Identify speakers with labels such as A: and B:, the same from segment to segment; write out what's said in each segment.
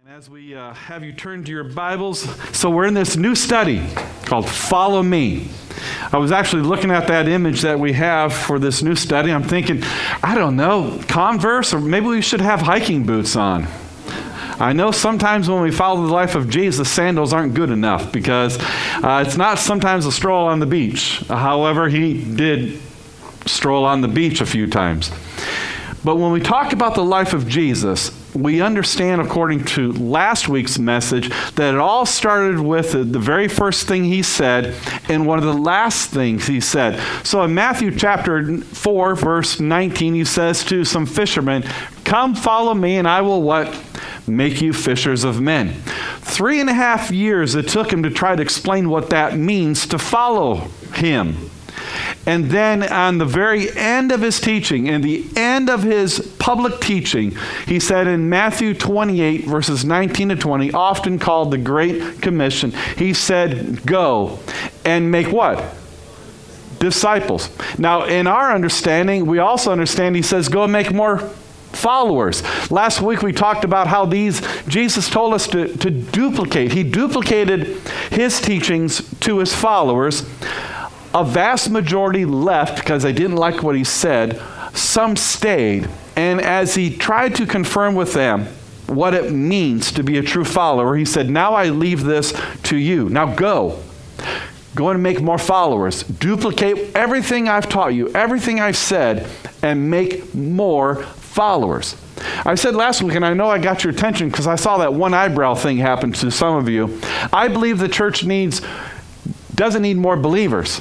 A: And as we have you turn to your Bibles, so we're in this new study called Follow Me. I was actually looking at that image that we have for this new study. I'm thinking, I don't know, Converse, or maybe we should have hiking boots on. I know sometimes when we follow the life of Jesus, sandals aren't good enough because it's not sometimes a stroll on the beach. However, he did stroll on the beach a few times. But when we talk about the life of Jesus, we understand, according to last week's message, that it all started with the very first thing he said and one of the last things he said. So in Matthew chapter 4, verse 19, he says to some fishermen, "Come follow me and I will" what? "Make you fishers of men." 3.5 years it took him to try to explain what that means to follow him. And then on the very end of his teaching, in the end of his public teaching, he said in Matthew 28, verses 19 to 20, often called the Great Commission, he said, "Go and make" what? "Disciples." Now, in our understanding, we also understand he says, "Go and make more followers." Last week we talked about how Jesus told us to duplicate. He duplicated his teachings to his followers. A vast majority left because they didn't like what he said. Some stayed. And as he tried to confirm with them what it means to be a true follower, he said, "Now I leave this to you. Now go. Go and make more followers. Duplicate everything I've taught you, everything I've said, and make more followers." I said last week, and I know I got your attention because I saw that one eyebrow thing happen to some of you. I believe the church doesn't need more believers.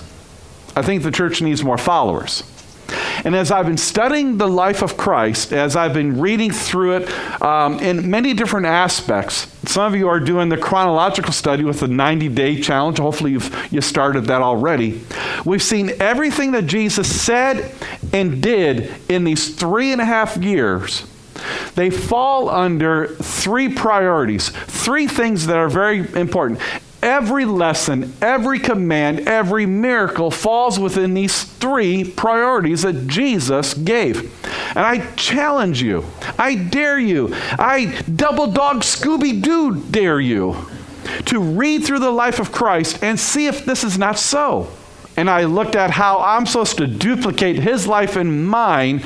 A: I think the church needs more followers. And as I've been studying the life of Christ, as I've been reading through it in many different aspects, some of you are doing the chronological study with the 90-day challenge. Hopefully you started that already. We've seen everything that Jesus said and did in these 3.5 years. They fall under 3 priorities, 3 things that are very important. Every lesson, every command, every miracle falls within these 3 priorities that Jesus gave. And I challenge you, I dare you, I double dog Scooby-Doo dare you to read through the life of Christ and see if this is not so. And I looked at how I'm supposed to duplicate his life and mine.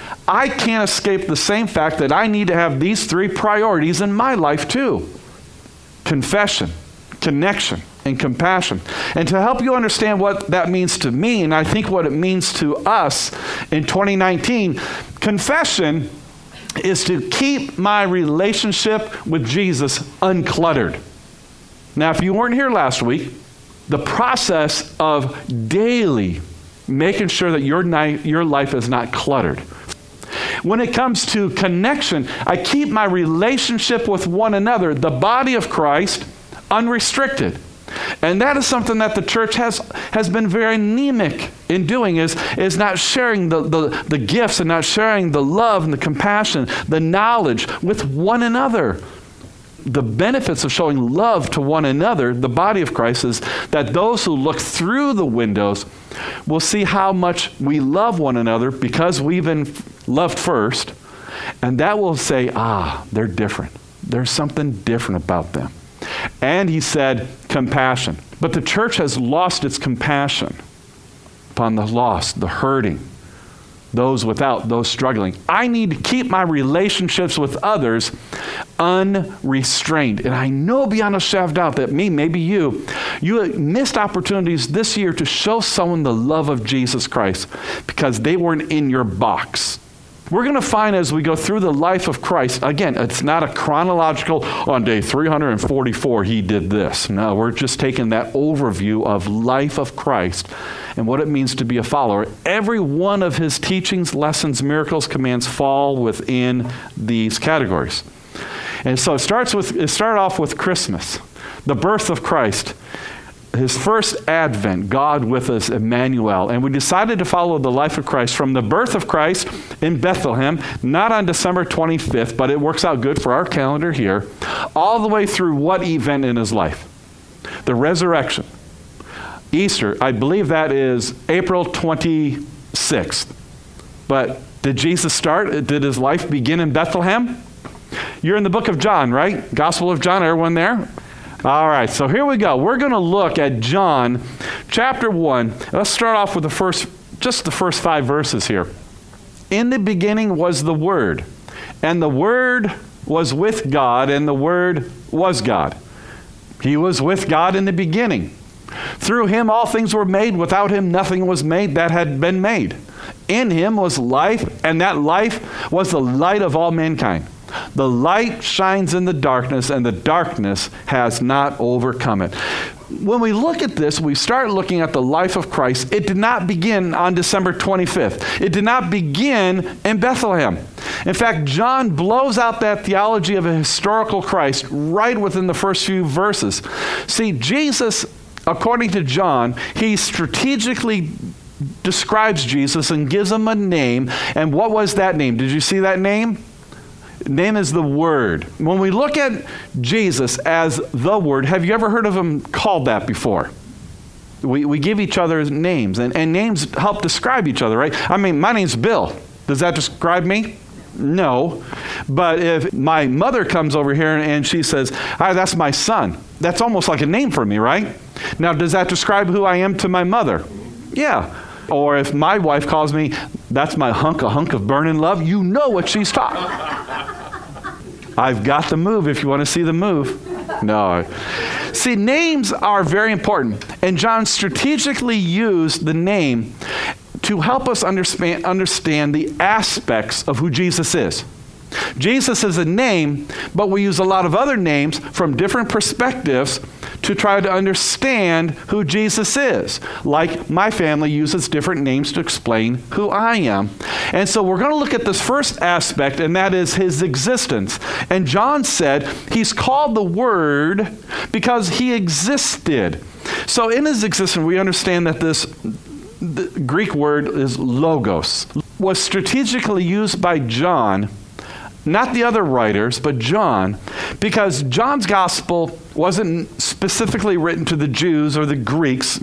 A: I can't escape the same fact that I need to have these 3 priorities in my life too. Confession, connection, and compassion. And to help you understand what that means to me, and I think what it means to us in 2019, confession is to keep my relationship with Jesus uncluttered. Now, if you weren't here last week, the process of daily making sure that your life is not cluttered. When it comes to connection, I keep my relationship with one another, the body of Christ, unrestricted. And that is something that the church has been very anemic in doing, is not sharing the gifts and not sharing the love and the compassion, the knowledge with one another. The benefits of showing love to one another, the body of Christ, is that those who look through the windows will see how much we love one another because we've been loved first. And that will say, they're different. There's something different about them. And he said, compassion. But the church has lost its compassion upon the lost, the hurting, those without, those struggling. I need to keep my relationships with others unrestrained. And I know beyond a shadow of doubt that maybe you missed opportunities this year to show someone the love of Jesus Christ because they weren't in your box. We're going to find as we go through the life of Christ, again, it's not a chronological, on day 344 he did this. No, we're just taking that overview of life of Christ and what it means to be a follower. Every one of his teachings, lessons, miracles, commands fall within these categories. And so it started off with Christmas, the birth of Christ. His first advent, God with us, Emmanuel. And we decided to follow the life of Christ from the birth of Christ in Bethlehem, not on December 25th, but it works out good for our calendar here, all the way through what event in his life? The resurrection. Easter, I believe that is April 26th. But did Jesus start? Did his life begin in Bethlehem? You're in the book of John, right? Gospel of John, everyone there? All right, so here we go. We're going to look at John chapter 1. Let's start off with the first 5 verses here. In the beginning was the Word, and the Word was with God, and the Word was God. He was with God in the beginning. Through him all things were made. Without him nothing was made that had been made. In him was life, and that life was the light of all mankind. The light shines in the darkness, and the darkness has not overcome it. When we look at this, we start looking at the life of Christ. It did not begin on December 25th. It did not begin in Bethlehem. In fact, John blows out that theology of a historical Christ right within the first few verses. See, Jesus, according to John, he strategically describes Jesus and gives him a name. And what was that name? Did you see that name? Name is the Word. When we look at Jesus as the Word, have you ever heard of him called that before? We give each other names, and names help describe each other, right? I mean, my name's Bill. Does that describe me? No. But if my mother comes over here and she says, "Hi, that's my son," that's almost like a name for me, right? Now, does that describe who I am to my mother? Yeah. Or if my wife calls me, "That's my hunk, a hunk of burning love," you know what she's talking. I've got the move if you want to see the move. No. See, names are very important. And John strategically used the name to help us understand the aspects of who Jesus is. Jesus is a name, but we use a lot of other names from different perspectives to try to understand who Jesus is. Like my family uses different names to explain who I am. And so we're going to look at this first aspect, and that is his existence. And John said he's called the Word because he existed. So in his existence, we understand that the Greek word is logos, was strategically used by John, not the other writers, but John, because John's gospel wasn't specifically written to the Jews or the Greeks,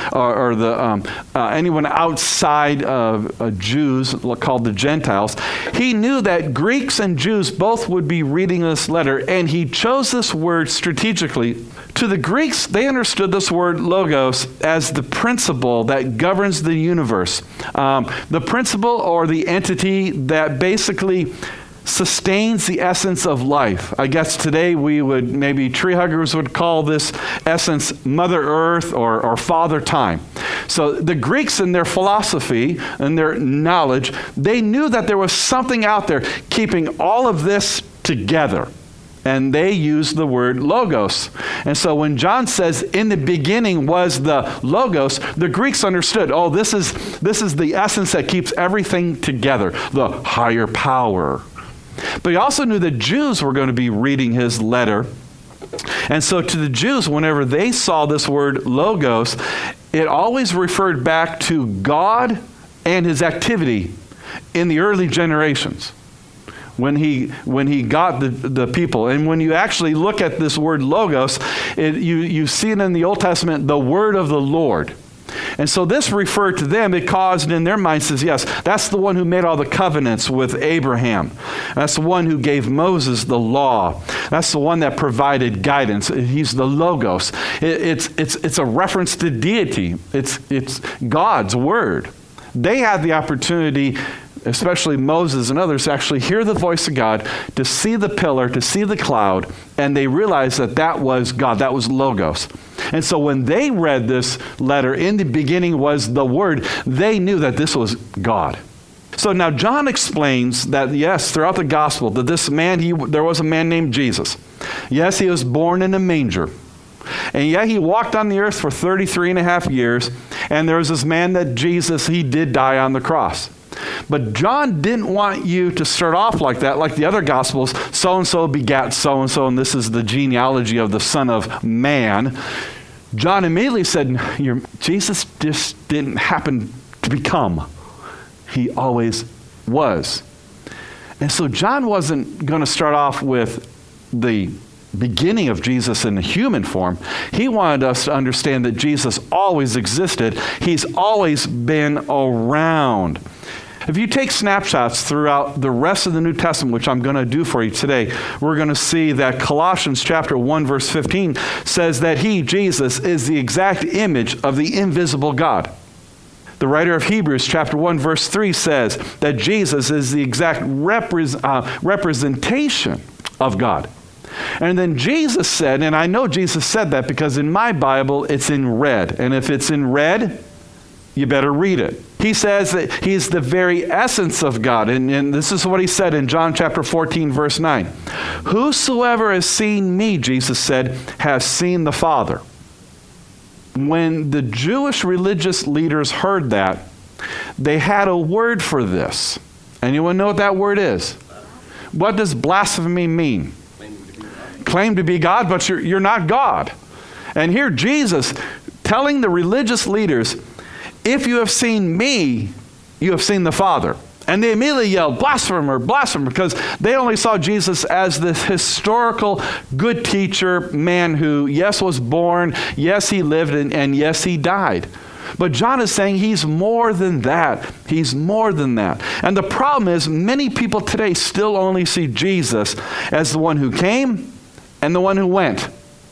A: or the anyone outside of Jews called the Gentiles. He knew that Greeks and Jews both would be reading this letter, and he chose this word strategically. To the Greeks, they understood this word logos as the principle that governs the universe, the principle or the entity that basically sustains the essence of life. I guess today maybe tree huggers would call this essence Mother Earth or Father Time. So the Greeks in their philosophy and their knowledge, they knew that there was something out there keeping all of this together. And they used the word logos. And so when John says, in the beginning was the logos, the Greeks understood, this is the essence that keeps everything together, the higher power. But he also knew that Jews were going to be reading his letter. And so to the Jews, whenever they saw this word logos, it always referred back to God and his activity in the early generations when he got the people. And when you actually look at this word logos, you see it in the Old Testament, the word of the Lord. And so this referred to them. It caused in their minds, says, yes, that's the one who made all the covenants with Abraham. That's the one who gave Moses the law. That's the one that provided guidance. He's the Logos. It's a reference to deity. It's God's word. They had the opportunity, especially Moses and others, to actually hear the voice of God, to see the pillar, to see the cloud, and they realized that was God, that was Logos. And so when they read this letter, in the beginning was the Word, they knew that this was God. So now John explains that, yes, throughout the gospel, that this man, there was a man named Jesus. Yes, he was born in a manger. And yet he walked on the earth for 33 and a half years, and there was this man that Jesus, he did die on the cross. But John didn't want you to start off like that, like the other Gospels, so-and-so begat so-and-so, and this is the genealogy of the Son of Man. John immediately said, Jesus just didn't happen to become. He always was. And so John wasn't going to start off with the beginning of Jesus in the human form. He wanted us to understand that Jesus always existed. He's always been around. If you take snapshots throughout the rest of the New Testament, which I'm going to do for you today, we're going to see that Colossians chapter 1, verse 15 says that he, Jesus, is the exact image of the invisible God. The writer of Hebrews chapter 1, verse 3 says that Jesus is the exact representation of God. And then Jesus said, and I know Jesus said that because in my Bible it's in red. And if it's in red, you better read it. He says that he's the very essence of God. And this is what he said in John chapter 14, verse 9. Whosoever has seen me, Jesus said, has seen the Father. When the Jewish religious leaders heard that, they had a word for this. Anyone know what that word is? What does blasphemy mean? Claim to be God, but you're not God. And here Jesus telling the religious leaders, if you have seen me, you have seen the Father. And they immediately yelled, blasphemer, blasphemer, because they only saw Jesus as this historical good teacher, man who, yes, was born, yes, he lived, and yes, he died. But John is saying he's more than that. He's more than that. And the problem is many people today still only see Jesus as the one who came and the one who went.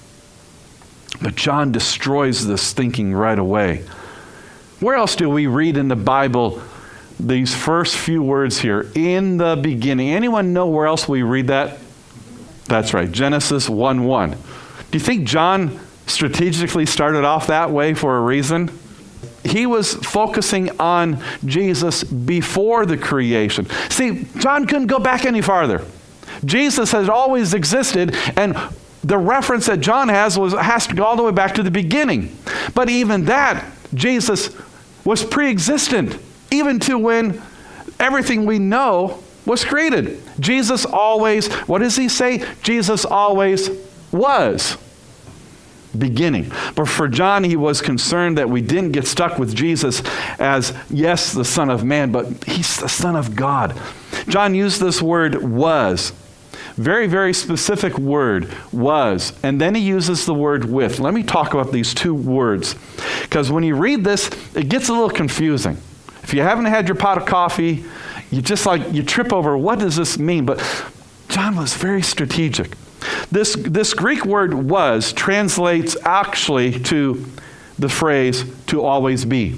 A: But John destroys this thinking right away. Where else do we read in the Bible these first few words here? In the beginning. Anyone know where else we read that? That's right, Genesis 1:1. Do you think John strategically started off that way for a reason? He was focusing on Jesus before the creation. See, John couldn't go back any farther. Jesus has always existed, and the reference that John has to go all the way back to the beginning. But even that, Jesus was pre-existent, even to when everything we know was created. Jesus always, what does he say? Jesus always was beginning. But for John, he was concerned that we didn't get stuck with Jesus as, yes, the Son of Man, but he's the Son of God. John used this word was. Very, very specific word, was. And then he uses the word with. Let me talk about these two words. Because when you read this, it gets a little confusing. If you haven't had your pot of coffee, you trip over, what does this mean? But John was very strategic. This Greek word was translates actually to the phrase to always be.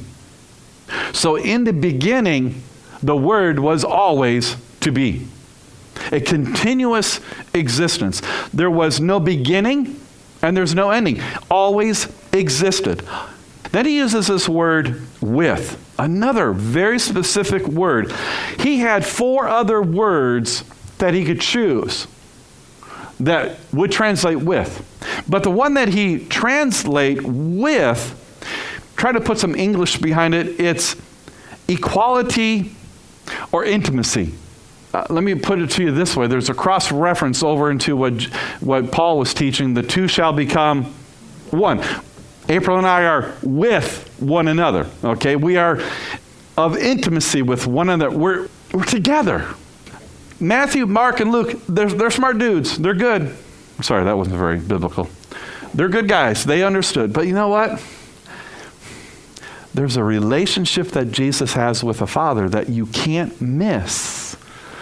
A: So in the beginning, the word was always to be. A continuous existence. There was no beginning and there's no ending. Always existed. Then he uses this word with, another very specific word. He had 4 other words that he could choose that would translate with. But the one that he translate with, try to put some English behind it, it's equality or intimacy. Let me put it to you this way. There's a cross-reference over into what Paul was teaching. The two shall become one. April and I are with one another, okay? We are of intimacy with one another. We're together. Matthew, Mark, and Luke, they're smart dudes. They're good. Sorry, that wasn't very biblical. They're good guys. They understood. But you know what? There's a relationship that Jesus has with the Father that you can't miss.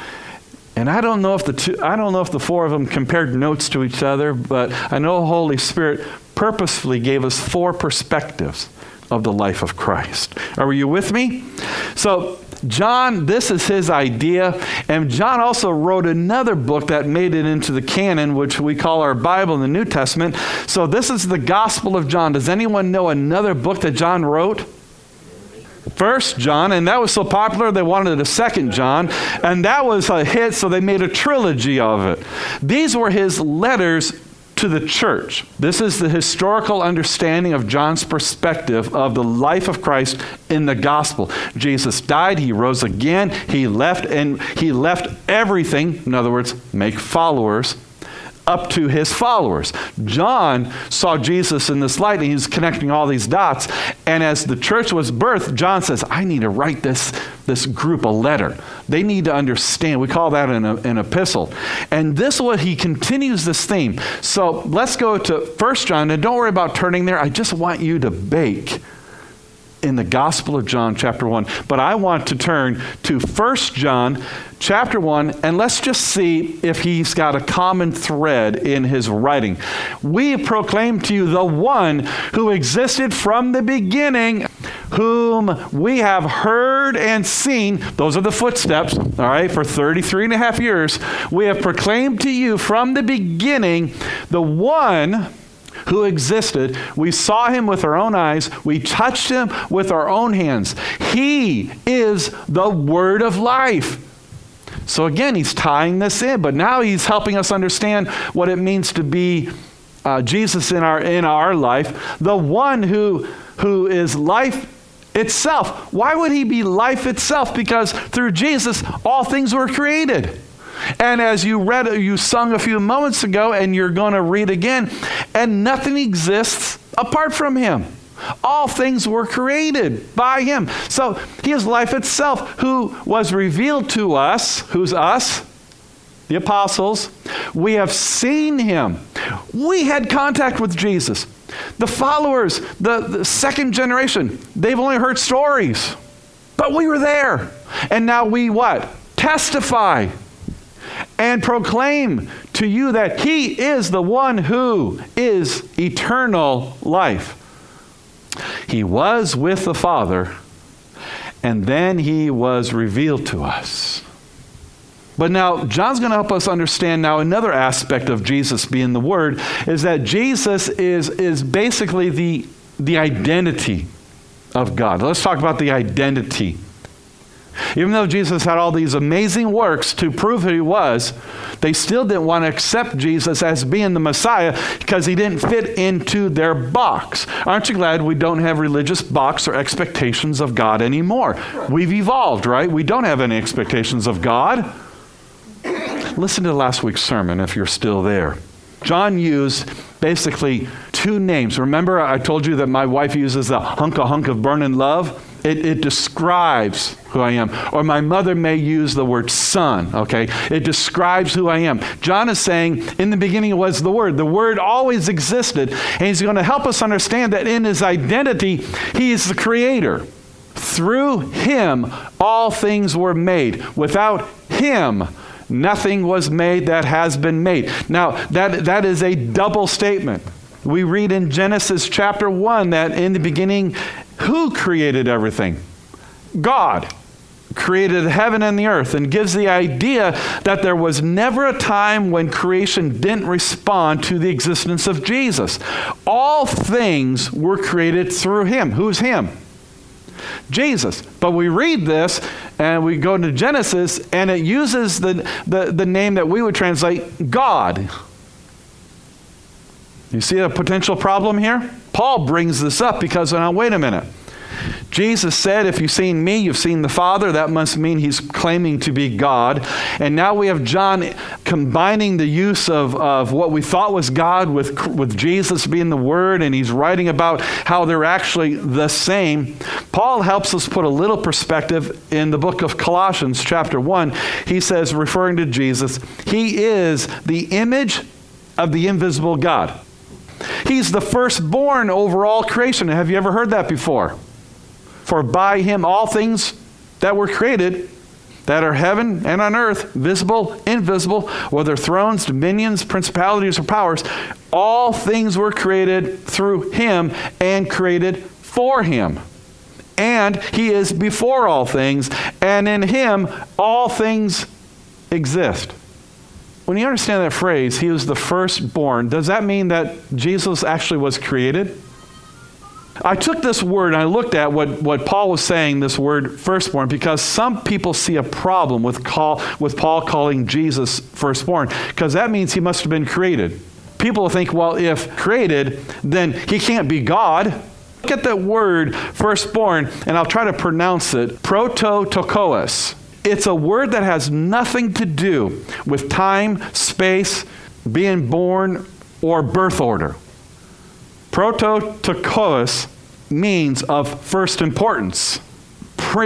A: And I don't know if the 4 of them compared notes to each other, but I know the Holy Spirit purposefully gave us 4 perspectives of the life of Christ. Are you with me? So John, this is his idea, and John also wrote another book that made it into the canon, which we call our Bible in the New Testament. So this is the Gospel of John. Does anyone know another book that John wrote? 1 John, and that was so popular they wanted a 2 John, and that was a hit, so they made a trilogy of it. These were his letters to the church. This is the historical understanding of John's perspective of the life of Christ in the gospel. Jesus died, he rose again, he left everything, in other words, make followers, up to his followers. John saw Jesus in this light, and he's connecting all these dots. And as the church was birthed, John says, I need to write this group a letter. They need to understand. We call that an epistle. And this is what he continues this theme. So let's go to 1 John, and don't worry about turning there. I just want you to bake in the Gospel of John chapter 1. But I want to turn to 1 John chapter 1, and let's just see if he's got a common thread in his writing. We proclaim to you the one who existed from the beginning, whom we have heard and seen. Those are the footsteps, all right, for 33 and a half years. We have proclaimed to you from the beginning the one who existed. We saw him with our own eyes. We touched him with our own hands. He is the word of life. So again, he's tying this in, but now he's helping us understand what it means to be Jesus in our life, the one who is life itself. Why would he be life itself? Because through Jesus, all things were created. And as you sung a few moments ago, and you're going to read again, and nothing exists apart from him. All things were created by him. So he is life itself, who was revealed to us. Who's us? The apostles. We have seen him. We had contact with Jesus. The followers, the second generation, they've only heard stories. But we were there. And now we what? Testify and proclaim to you that he is the one who is eternal life. He was with the Father, and then he was revealed to us. But now, John's going to help us understand now another aspect of Jesus being the Word, is that Jesus is basically the identity of God. Let's talk about the identity. Even though Jesus had all these amazing works to prove who he was, they still didn't want to accept Jesus as being the Messiah because he didn't fit into their box. Aren't you glad we don't have religious box or expectations of God anymore? We've evolved, right? We don't have any expectations of God. Listen to last week's sermon if you're still there. John used basically two names. Remember, I told you that my wife uses the hunk of burning love? It describes who I am. Or my mother may use the word son, okay? It describes who I am. John is saying, in the beginning was the Word. The Word always existed, and he's going to help us understand that in his identity, he is the creator. Through him, all things were made. Without him, nothing was made that has been made. Now, that is a double statement. We read in Genesis chapter 1 that in the beginning, who created everything? God created heaven and the earth, and gives the idea that there was never a time when creation didn't respond to the existence of Jesus. All things were created through him. Who's him? Jesus. But we read this and we go to Genesis and it uses the name that we would translate God. You see a potential problem here? Paul brings this up because, now wait a minute. Jesus said, if you've seen me, you've seen the Father. That must mean he's claiming to be God. And now we have John combining the use of what we thought was God with Jesus being the Word, and he's writing about how they're actually the same. Paul helps us put a little perspective in the book of Colossians chapter 1. He says, referring to Jesus, he is the image of the invisible God. He's the firstborn over all creation. Have you ever heard that before? For by him all things that were created, that are heaven and on earth, visible, invisible, whether thrones, dominions, principalities, or powers, all things were created through him and created for him. And he is before all things, and in him all things exist. When you understand that phrase, he was the firstborn, does that mean that Jesus actually was created? I took this word and I looked at what Paul was saying, this word firstborn, because some people see a problem with Paul calling Jesus firstborn, because that means he must have been created. People think, well, if created, then he can't be God. Look at that word firstborn, and I'll try to pronounce it, prototokos. It's a word that has nothing to do with time, space, being born, or birth order. Prototokos means of first importance,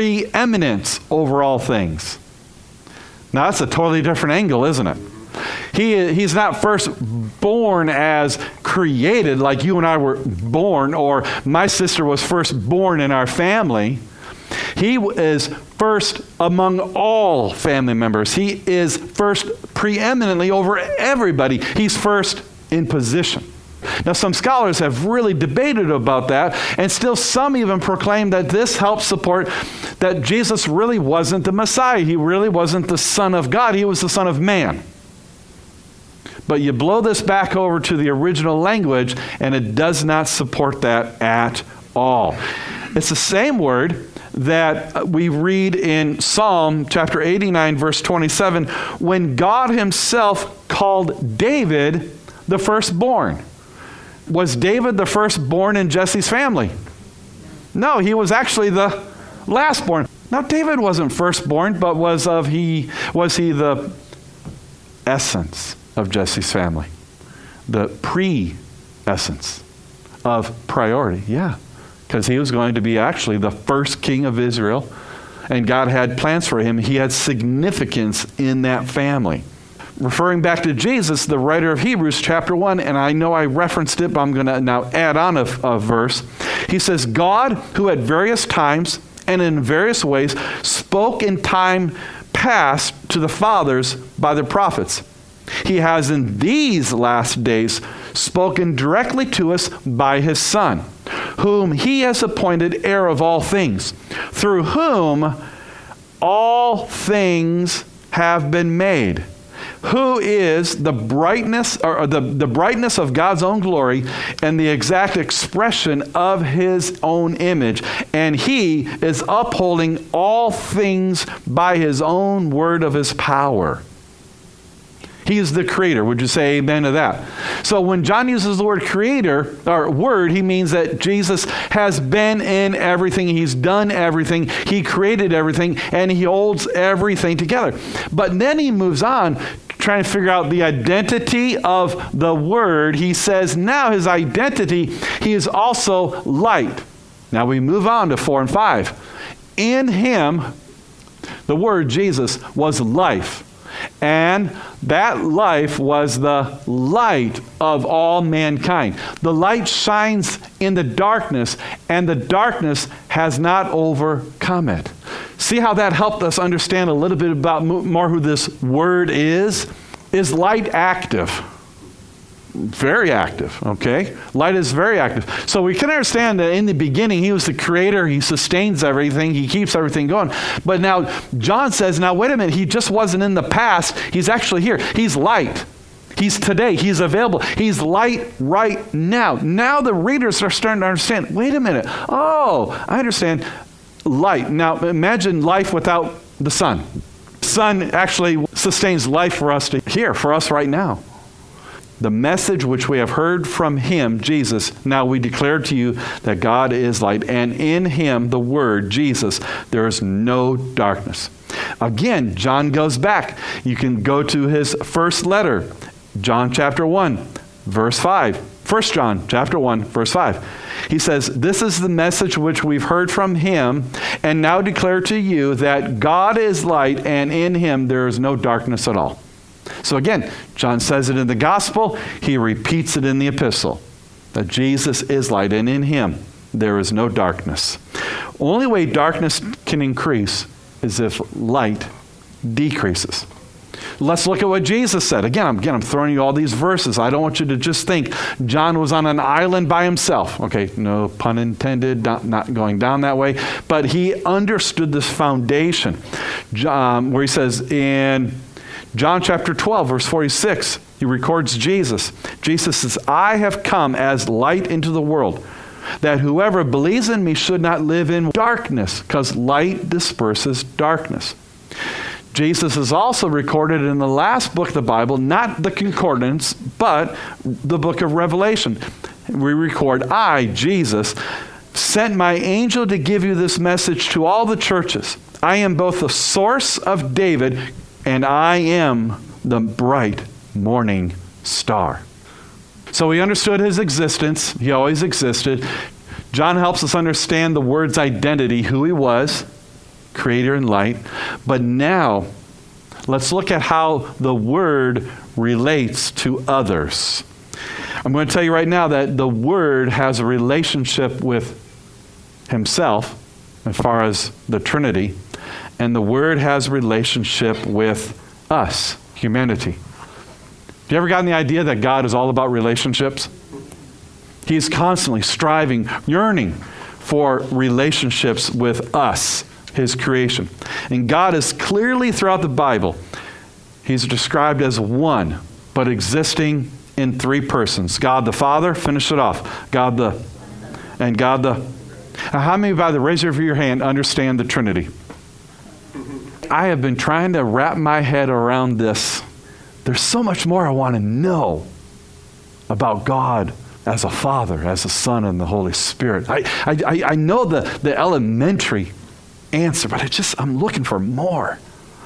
A: preeminence over all things. Now that's a totally different angle, isn't it? He's not first born as created like you and I were born, or my sister was first born in our family. He is first among all family members. He is first preeminently over everybody. He's first in position. Now, some scholars have really debated about that, and still some even proclaim that this helps support that Jesus really wasn't the Messiah. He really wasn't the Son of God. He was the Son of Man. But you blow this back over to the original language, and it does not support that at all. It's the same word that we read in Psalm chapter 89, verse 27, when God himself called David the firstborn. Was David the firstborn in Jesse's family? No, he was actually the lastborn. Now, David wasn't firstborn, but was he the essence of Jesse's family? The pre-essence of priority, yeah. Because he was going to be actually the first king of Israel, and God had plans for him. He had significance in that family. Referring back to Jesus, the writer of Hebrews chapter 1, and I know I referenced it, but I'm going to now add on a verse. He says, God, who at various times and in various ways spoke in time past to the fathers by the prophets, he has in these last days spoken directly to us by his Son, whom he has appointed heir of all things, through whom all things have been made, who is the brightness or the brightness of God's own glory and the exact expression of his own image. And he is upholding all things by his own word of his power. He is the creator. Would you say amen to that? So when John uses the word creator, or word, he means that Jesus has been in everything. He's done everything. He created everything, and he holds everything together. But then he moves on, trying to figure out the identity of the word. He says now his identity, he is also light. Now we move on to 4 and 5. In him, the word Jesus was life. And that life was the light of all mankind. The light shines in the darkness, and the darkness has not overcome it. See how that helped us understand a little bit about more who this word is? Is light active? Very active, okay? Light is very active. So we can understand that in the beginning, he was the creator. He sustains everything. He keeps everything going. But now John says, now wait a minute. He just wasn't in the past. He's actually here. He's light. He's today. He's available. He's light right now. Now the readers are starting to understand, wait a minute. Oh, I understand. Light. Now imagine life without the sun. The sun actually sustains life for us to hear, for us right now. The message which we have heard from him, Jesus, now we declare to you that God is light, and in him, the word, Jesus, there is no darkness. Again, John goes back. You can go to his first letter, John chapter 1, verse 5. 1 John chapter 1, verse 5. He says, this is the message which we've heard from him, and now declare to you that God is light, and in him there is no darkness at all. So again, John says it in the gospel. He repeats it in the epistle, that Jesus is light, and in him there is no darkness. Only way darkness can increase is if light decreases. Let's look at what Jesus said. Again, I'm throwing you all these verses. I don't want you to just think John was on an island by himself. Okay, no pun intended, not going down that way. But he understood this foundation. Where he says in John chapter 12, verse 46, he records Jesus. Jesus says, I have come as light into the world, that whoever believes in me should not live in darkness, because light disperses darkness. Jesus is also recorded in the last book of the Bible, not the concordance, but the book of Revelation. We record, I, Jesus, sent my angel to give you this message to all the churches. I am both the source of David, and I am the bright morning star. So we understood his existence. He always existed. John helps us understand the word's identity, who he was, creator and light. But now, let's look at how the word relates to others. I'm going to tell you right now that the Word has a relationship with himself as far as the Trinity, and the Word has a relationship with us, humanity. Have you ever gotten the idea that God is all about relationships? He's constantly striving, yearning for relationships with us, his creation. And God is clearly throughout the Bible, he's described as one, but existing in three persons. God the Father, finish it off. God the. Now, how many, by the raise of your hand, understand the Trinity? I have been trying to wrap my head around this. There's so much more I want to know about God as a Father, as a Son, and the Holy Spirit. I know the elementary answer, but I'm looking for more.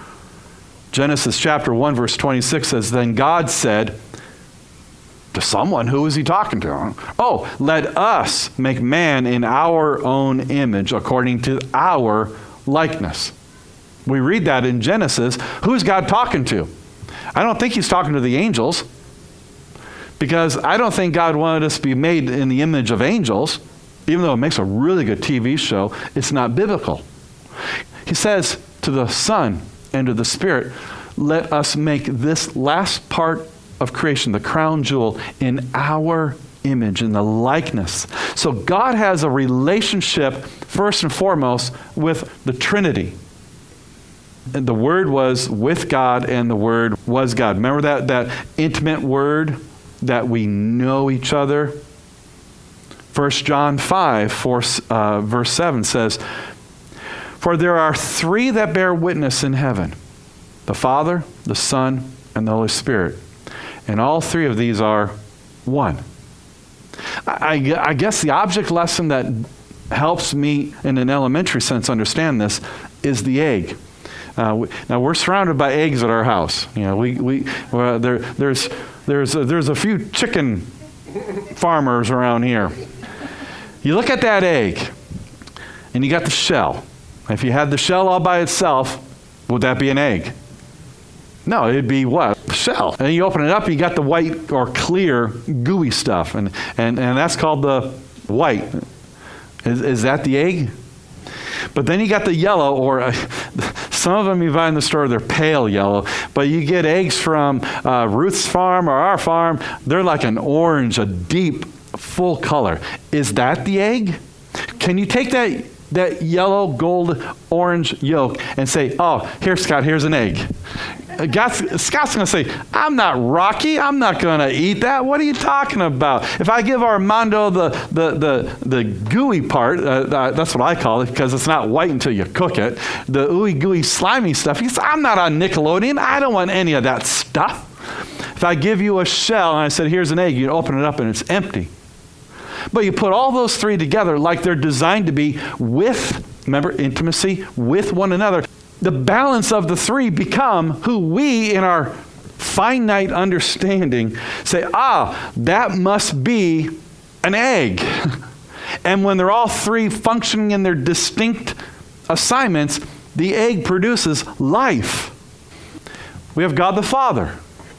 A: Genesis chapter 1, verse 26 says, "Then God said," to someone, who is he talking to? "Oh, let us make man in our own image, according to our likeness." We read that in Genesis. Who's God talking to? I don't think he's talking to the angels, because I don't think God wanted us to be made in the image of angels. Even though it makes a really good TV show, it's not biblical. He says to the Son and to the Spirit, let us make this last part of creation, the crown jewel, in our image, in the likeness. So God has a relationship, first and foremost, with the Trinity. And the Word was with God, and the Word was God. Remember that intimate word that we know each other? 1 John 5, verse 7 says, "For there are three that bear witness in heaven, the Father, the Son, and the Holy Spirit. And all three of these are one." I guess the object lesson that helps me in an elementary sense understand this is the egg. Now we're surrounded by eggs at our house. You know, there's a few chicken farmers around here. You look at that egg, and you got the shell. If you had the shell all by itself, would that be an egg? No, it'd be what? Shell. And you open it up, you got the white or clear gooey stuff, and that's called the white. Is that the egg? But then you got the yellow, or some of them you buy in the store, they're pale yellow. But you get eggs from Ruth's farm or our farm, they're like an orange, a deep, full color. Is that the egg? Can you take that yellow, gold, orange yolk and say, "Oh, here, Scott, here's an egg"? Scott's going to say, "I'm not Rocky. I'm not going to eat that. What are you talking about?" If I give Armando the gooey part, that's what I call it, because it's not white until you cook it, the ooey gooey slimy stuff, he says, "I'm not on Nickelodeon. I don't want any of that stuff." If I give you a shell and I said, "Here's an egg," you open it up and it's empty. But you put all those three together like they're designed to be with, remember, intimacy with one another. The balance of the three become who we, in our finite understanding, say, that must be an egg. And when they're all three functioning in their distinct assignments, the egg produces life. We have God the Father.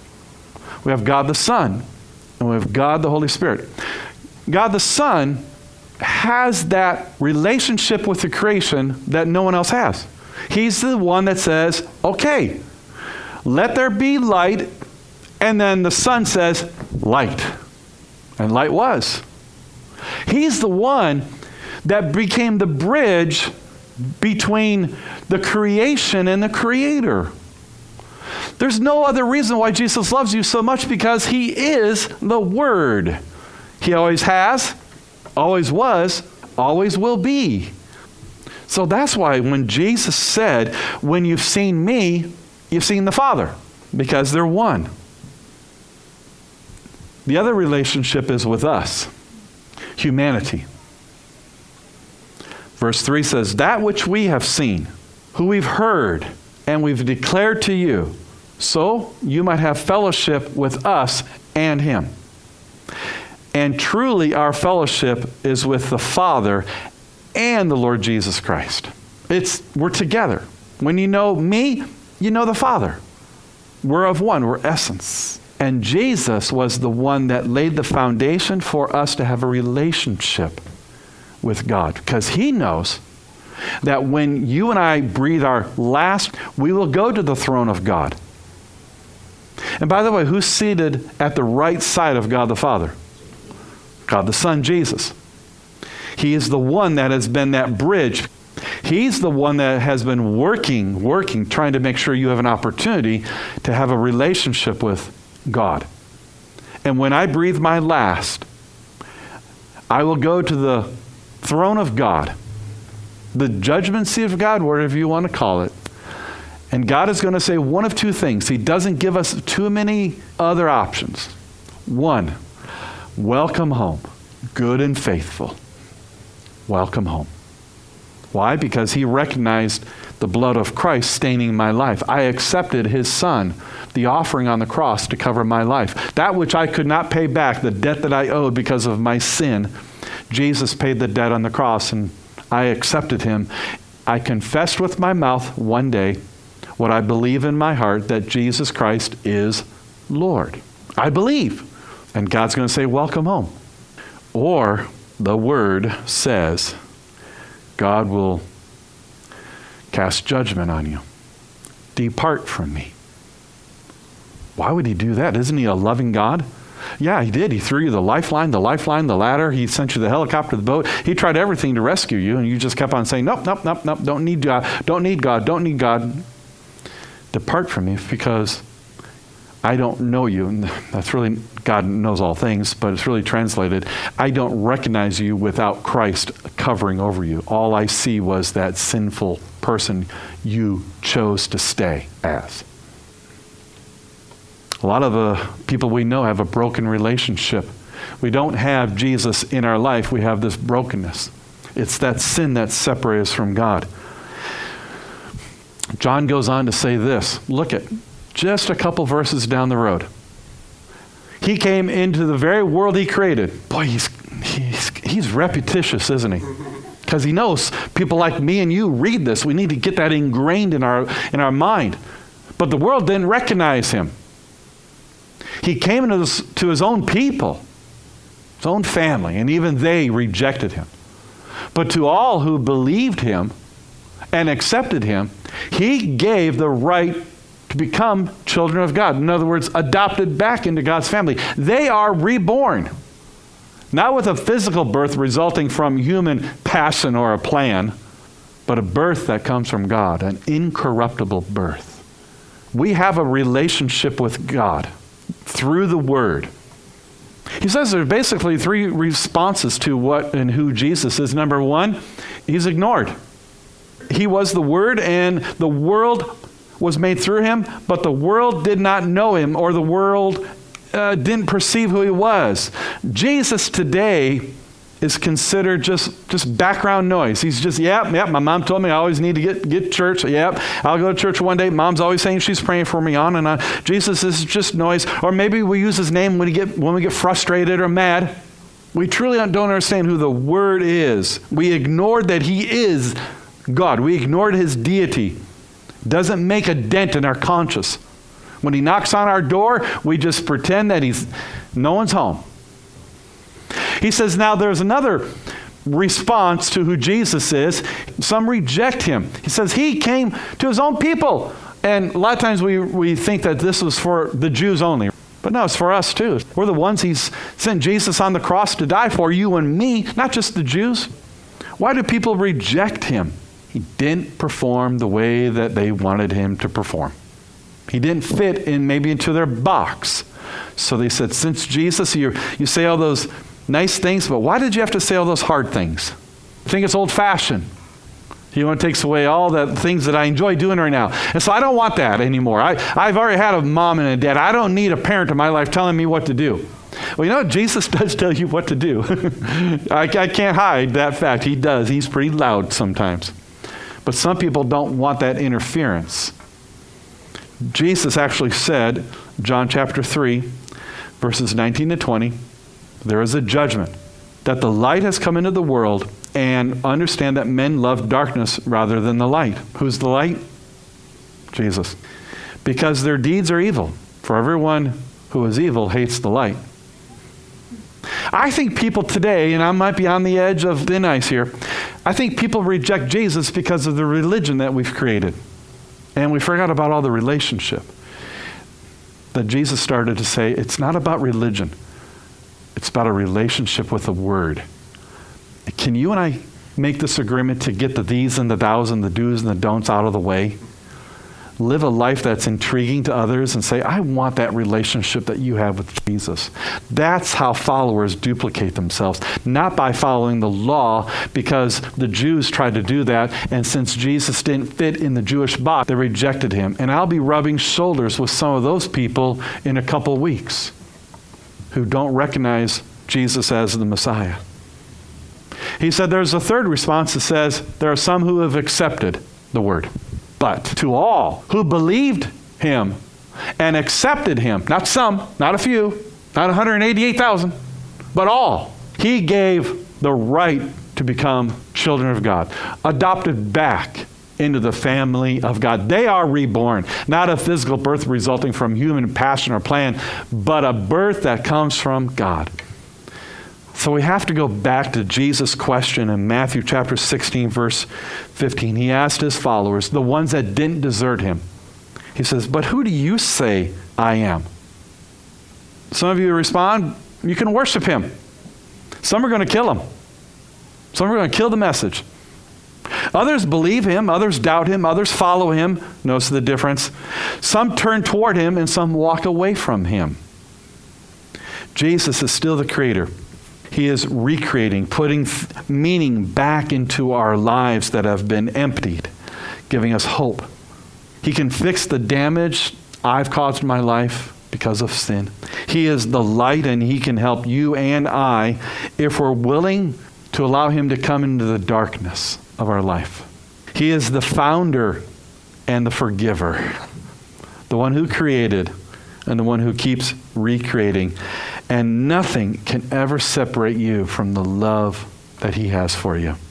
A: We have God the Son. And we have God the Holy Spirit. God the Son has that relationship with the creation that no one else has. He's the one that says, "Okay, let there be light," and then the Son says, "Light." And light was. He's the one that became the bridge between the creation and the Creator. There's no other reason why Jesus loves you so much, because he is the Word. He always has, always was, always will be. So that's why when Jesus said, "When you've seen me, you've seen the Father," because they're one. The other relationship is with us, humanity. Verse 3 says, "That which we have seen, who we've heard, and we've declared to you, so you might have fellowship with us and him. And truly our fellowship is with the Father and the Lord Jesus Christ." We're together. When you know me, you know the Father. We're of one. We're essence. And Jesus was the one that laid the foundation for us to have a relationship with God, because he knows that when you and I breathe our last, we will go to the throne of God. And by the way, who's seated at the right side of God the Father? God the Son, Jesus. He is the one that has been that bridge. He's the one that has been working, trying to make sure you have an opportunity to have a relationship with God. And when I breathe my last, I will go to the throne of God, the judgment seat of God, whatever you want to call it. And God is going to say one of two things. He doesn't give us too many other options. One, welcome home, good and faithful. Welcome home. Why? Because he recognized the blood of Christ staining my life. I accepted his son, the offering on the cross to cover my life. That which I could not pay back, the debt that I owed because of my sin, Jesus paid the debt on the cross, and I accepted him. I confessed with my mouth one day what I believe in my heart, that Jesus Christ is Lord. I believe. And God's going to say, welcome home. Or the word says, God will cast judgment on you. Depart from me. Why would he do that? Isn't he a loving God? Yeah, he did. He threw you the lifeline, the ladder. He sent you the helicopter, the boat. He tried everything to rescue you, and you just kept on saying, nope, don't need God, don't need God. Depart from me, because I don't know you. And that's really, God knows all things, but it's really translated, I don't recognize you without Christ covering over you. All I see was that sinful person you chose to stay as. A lot of the people we know have a broken relationship. We don't have Jesus in our life. We have this brokenness. It's that sin that separates us from God. John goes on to say this. Look at just a couple verses down the road. He came into the very world he created. Boy, he's repetitious, isn't he? Because he knows people like me and you read this. We need to get that ingrained in our mind. But the world didn't recognize him. He came to his own people, his own family, and even they rejected him. But to all who believed him and accepted him, he gave the right to become children of God. In other words, adopted back into God's family. They are reborn. Not with a physical birth resulting from human passion or a plan, but a birth that comes from God, an incorruptible birth. We have a relationship with God through the Word. He says there are basically three responses to what and who Jesus is. Number one, he's ignored. He was the Word, and the world was made through him, but the world did not know him, or the world didn't perceive who he was. Jesus today is considered just background noise. He's just, yep, my mom told me I always need to get church. Yep, I'll go to church one day. Mom's always saying she's praying for me, on and on. Jesus is just noise. Or maybe we use his name when we get frustrated or mad. We truly don't understand who the Word is. We ignored that he is God. We ignored his deity. Doesn't make a dent in our conscience. When he knocks on our door, we just pretend that no one's home. He says, now there's another response to who Jesus is. Some reject him. He says he came to his own people. And a lot of times we think that this was for the Jews only. But no, it's for us too. We're the ones he's sent Jesus on the cross to die for, you and me, not just the Jews. Why do people reject him? He didn't perform the way that they wanted him to perform. He didn't fit into their box. So they said, since Jesus, you say all those nice things, but why did you have to say all those hard things? I think it's old-fashioned. He takes away all the things that I enjoy doing right now. And so I don't want that anymore. I've already had a mom and a dad. I don't need a parent in my life telling me what to do. Well, you know, Jesus does tell you what to do. I can't hide that fact. He does. He's pretty loud sometimes. But some people don't want that interference. Jesus actually said, John chapter 3, verses 19 to 20, there is a judgment that the light has come into the world, and understand that men love darkness rather than the light. Who's the light? Jesus. because their deeds are evil. For everyone who is evil hates the light. I think people today, and I might be on the edge of thin ice here, I think people reject Jesus because of the religion that we've created. And we forgot about all the relationship that Jesus started to say, it's not about religion. It's about a relationship with the Word. Can you and I make this agreement to get the these and the thous and the do's and the don'ts out of the way? Live a life that's intriguing to others and say, I want that relationship that you have with Jesus. That's how followers duplicate themselves, not by following the law, because the Jews tried to do that, and since Jesus didn't fit in the Jewish box, they rejected him. And I'll be rubbing shoulders with some of those people in a couple weeks who don't recognize Jesus as the Messiah. He said there's a third response that says there are some who have accepted the word. But to all who believed him and accepted him, not some, not a few, not 188,000, but all, he gave the right to become children of God, adopted back into the family of God. They are reborn, not a physical birth resulting from human passion or plan, but a birth that comes from God. So we have to go back to Jesus' question in Matthew chapter 16, verse 15. He asked his followers, the ones that didn't desert him. He says, but who do you say I am? Some of you respond, you can worship him. Some are going to kill him. Some are going to kill the message. Others believe him, others doubt him, others follow him. Notice the difference. Some turn toward him and some walk away from him. Jesus is still the creator. He is recreating, putting meaning back into our lives that have been emptied, giving us hope. He can fix the damage I've caused in my life because of sin. He is the light, and he can help you and I if we're willing to allow him to come into the darkness of our life. He is the founder and the forgiver, the one who created and the one who keeps recreating. And nothing can ever separate you from the love that he has for you.